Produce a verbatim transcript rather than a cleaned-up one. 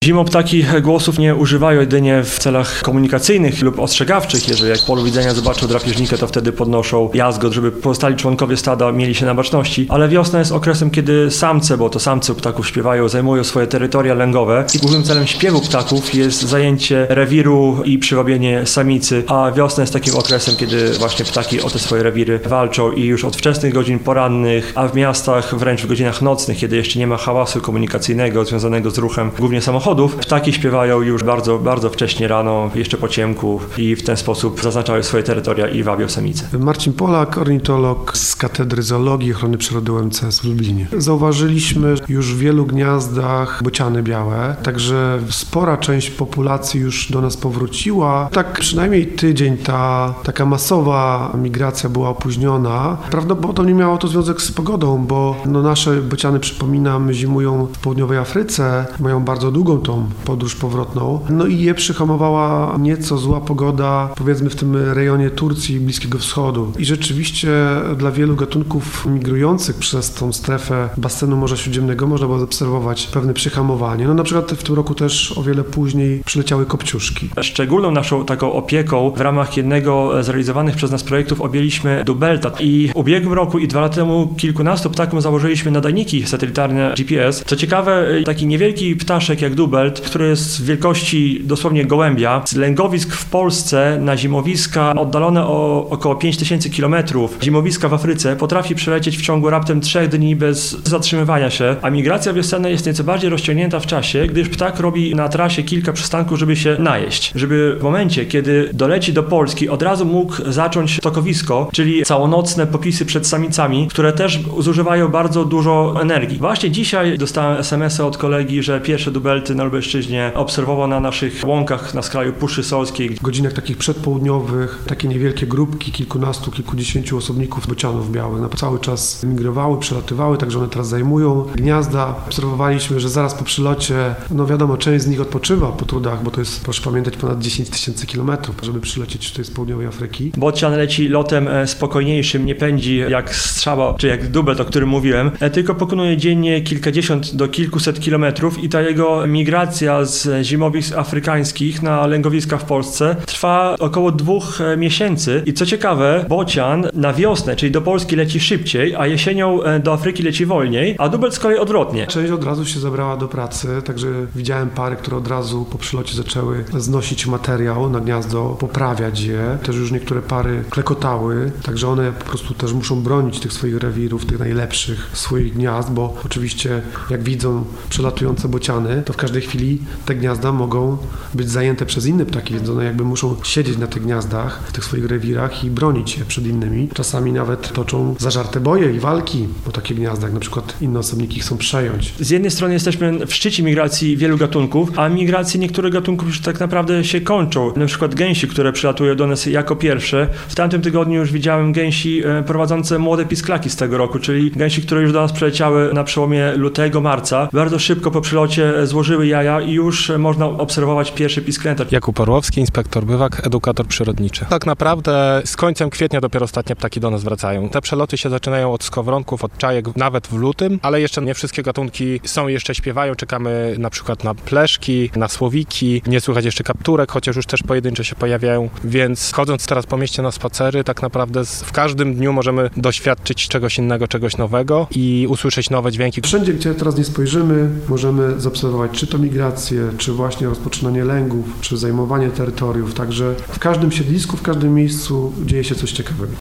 Zimą ptaki głosów nie używają jedynie w celach komunikacyjnych lub ostrzegawczych. Jeżeli jak w polu widzenia zobaczą drapieżnika, to wtedy podnoszą jazgot, żeby pozostali członkowie stada mieli się na baczności. Ale wiosna jest okresem, kiedy samce, bo to samce ptaków śpiewają, zajmują swoje terytoria lęgowe i głównym celem śpiewu ptaków jest zajęcie rewiru i przywabienie samicy, a wiosna jest takim okresem, kiedy właśnie ptaki o te swoje rewiry walczą i już od wczesnych godzin porannych, a w miastach wręcz w godzinach nocnych, kiedy jeszcze nie ma hałasu komunikacyjnego związanego z ruchem głównie samochodów, ptaki śpiewają już bardzo, bardzo wcześnie rano, jeszcze po ciemku i w ten sposób zaznaczają swoje terytoria i wabią samice. Marcin Polak, ornitolog z Katedry Zoologii i Ochrony Przyrody U M C S w Lublinie. Zauważyliśmy już w wielu gniazdach bociany białe, także spora część populacji już do nas powróciła. Tak przynajmniej tydzień ta taka masowa migracja była opóźniona. Prawdopodobnie miało to związek z pogodą, bo no nasze bociany, przypominam, zimują w południowej Afryce, mają bardzo długą tą podróż powrotną. No i je przyhamowała nieco zła pogoda, powiedzmy w tym rejonie Turcji i Bliskiego Wschodu. I rzeczywiście dla wielu gatunków migrujących przez tą strefę basenu Morza Śródziemnego można było zaobserwować pewne przyhamowanie. No na przykład w tym roku też o wiele później przyleciały kopciuszki. Szczególną naszą taką opieką w ramach jednego z realizowanych przez nas projektów objęliśmy dubelta i w ubiegłym roku i dwa lata temu kilkunastu ptakom założyliśmy nadajniki satelitarne G P S. Co ciekawe, taki niewielki ptaszek jak dubelt, który jest wielkości dosłownie gołębia, z lęgowisk w Polsce na zimowiska oddalone o około pięć tysięcy kilometrów, zimowiska w Afryce, potrafi przelecieć w ciągu raptem trzech dni bez zatrzymywania się, a migracja wiosenna jest nieco bardziej rozciągnięta w czasie, gdyż ptak robi na trasie kilka przystanków, żeby się najeść, żeby w momencie, kiedy doleci do Polski, od razu mógł zacząć tokowisko, czyli całonocne popisy przed samicami, które też zużywają bardzo dużo energii. Właśnie dzisiaj dostałem es em es a od kolegi, że pierwsze dubelty na Lubelszczyźnie obserwował na naszych łąkach na skraju Puszczy Solskiej. W godzinach takich przedpołudniowych takie niewielkie grupki, kilkunastu, kilkudziesięciu osobników bocianów białych, no, cały czas migrowały, przelatywały, także one teraz zajmują gniazda. Obserwowaliśmy, że zaraz po przylocie, no wiadomo, część z nich odpoczywa po trudach, bo to jest, proszę pamiętać, ponad dziesięć tysięcy kilometrów, żeby przylecieć tutaj z południowej Afryki. Bocian leci lotem spokojniejszym, nie pędzi jak strzała, czy jak dubelt, o którym mówiłem, tylko pokonuje dziennie kilkadziesiąt do kilkuset kilometrów i ta jego migracja z zimowisk afrykańskich na lęgowiska w Polsce trwa około dwóch miesięcy i co ciekawe, bocian na wiosnę, czyli do Polski leci szybciej, a jesienią do Afryki leci wolniej, a dubelt z kolei odwrotnie. Część od razu się zabrała do pracy, także widziałem pary, które od razu po przylocie zaczęły znosić materiał na gniazdo, poprawiać je. Też już niektóre pary klekotały, także one po prostu też muszą bronić tych swoich rewirów, tych najlepszych swoich gniazd, bo oczywiście jak widzą przelatujące bociany, to w każdej chwili te gniazda mogą być zajęte przez inne ptaki, więc one jakby muszą siedzieć na tych gniazdach, w tych swoich rewirach i bronić je przed innymi. Czasami nawet toczą zażarte boje i walki o takie gniazda, jak na przykład inne osobniki chcą przejąć. Z jednej strony jesteśmy w szczycie migracji wielu gatunków, a migracje niektórych gatunków już tak naprawdę się kończą. Na przykład gęsi, które przylatują do nas jako pierwsze. W tamtym tygodniu już widziałem gęsi prowadzące młode pisklaki z tego roku, czyli gęsi, które już do nas przyleciały na przełomie lutego, marca. Bardzo szybko po przylocie złożyły jaja i już można obserwować pierwsze pisklęta. Jakub Orłowski, inspektor bywak, edukator przyrodniczy. Tak naprawdę z końcem kwietnia dopiero ostatnie ptaki do nas wracają. Te przeloty się zaczynają od skowronków, od czajek nawet w lutym, ale jeszcze nie wszystkie gatunki są jeszcze śpiewają. Czekamy na przykład na pleszki, na słowiki, nie słychać jeszcze kapturek, chociaż już też pojedyncze się pojawiają, więc chodząc teraz po mieście na spacery, tak naprawdę w każdym dniu możemy doświadczyć czegoś innego, czegoś nowego i usłyszeć nowe dźwięki. Wszędzie, gdzie teraz nie spojrzymy, możemy zaobserwować czy to migrację, czy właśnie rozpoczynanie lęgów, czy zajmowanie terytoriów, także w każdym siedlisku, w każdym miejscu dzieje się coś ciekawego.